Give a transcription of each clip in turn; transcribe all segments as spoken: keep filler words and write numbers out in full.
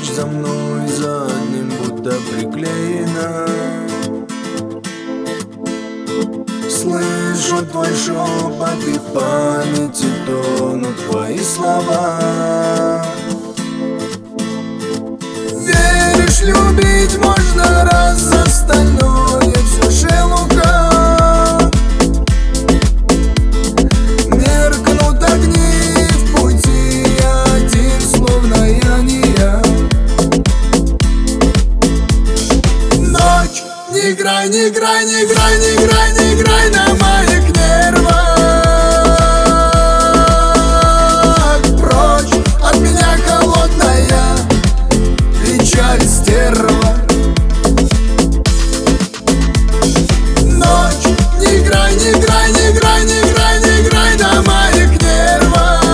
ночь за мной за одним будто приклеена. Слышу твой шепот и в памяти тонут твои слова. Веришь, любить можно раз, остальное все шелуха. Меркнут огни в пути, я один, словно я не я. Ночь, не играй, не играй, не играй, не играй, не играй на моих нервах. Прочь от меня, холодная печаль, стерва. Ночь, не играй, не играй, не играй, не играй, не играй на моих нервах.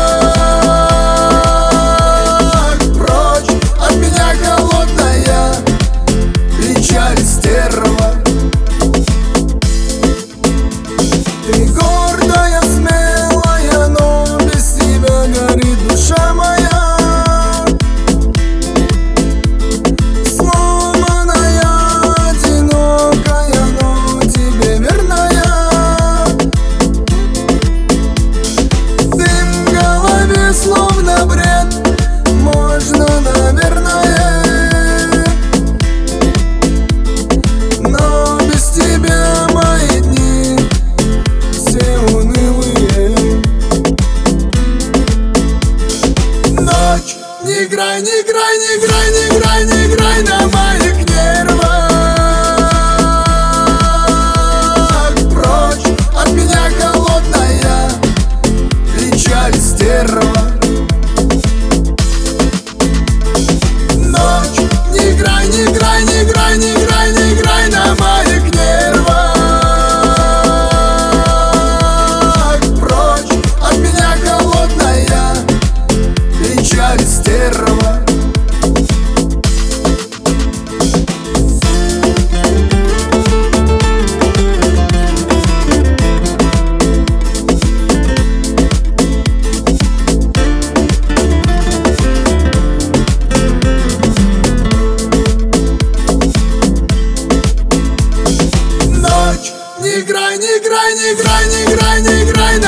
Прочь от меня, холодная печаль, стерва. Ты гордая, смелая, но без тебя горит душа моя. Сломанная, одинокая, но тебе верная. Дым в голове, словно бред, можно, наверное, но без тебя мои дни все унылые. Ночь, не играй, не играй, не играй, не играй, не играй на моих нервах. Прочь от меня, холодная печаль, стерва. Ночь, не играй, не играй, не играй, не играй, не играй на моих нервах. Прочь от меня, холодная печаль, стерва. Ночь, не играй, не играй, не играй, не играй, не играй